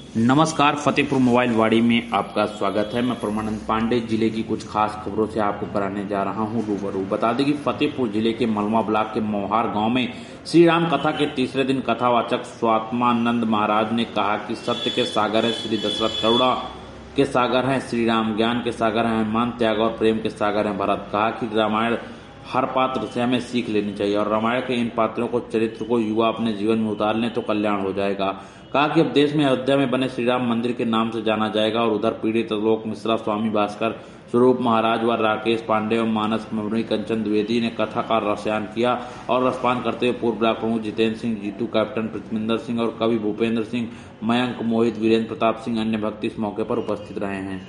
नमस्कार, फतेहपुर मोबाइल वाड़ी में आपका स्वागत है। मैं परमानंद पांडे जिले की कुछ खास खबरों से आपको कराने जा रहा हूं रूबरू। बता दें कि फतेहपुर जिले के मलवा ब्लॉक के मोहार गांव में श्री राम कथा के तीसरे दिन कथावाचक स्वात्मानंद महाराज ने कहा कि सत्य के सागर है श्री दशरथ, करुणा के सागर हैं श्री राम, ज्ञान के सागर हैं हनुमान, त्याग और प्रेम के सागर हैं भरत। कहा कि रामायण हर पात्र से हमें सीख लेनी चाहिए और रामायण के इन पात्रों को चरित्र को युवा अपने जीवन में उतार लें तो कल्याण हो जाएगा। कहा कि अब देश में अयोध्या में बने श्री राम मंदिर के नाम से जाना जाएगा और उधर पीड़ित लोक मिश्रा, स्वामी भास्कर, स्वरूप महाराज व राकेश पांडे और मानस मवरी कंचन द्विवेदी ने कथा का रसायन किया और रसपान करते हुए पूर्व ब्लॉक प्रमुख जितेंद्र सिंह, जीतू, कैप्टन पृथ्विंदर सिंह और कवि भूपेंद्र सिंह, मयंक, मोहित, वीरेंद्र प्रताप सिंह अन्य भक्त इस मौके पर उपस्थित रहे हैं।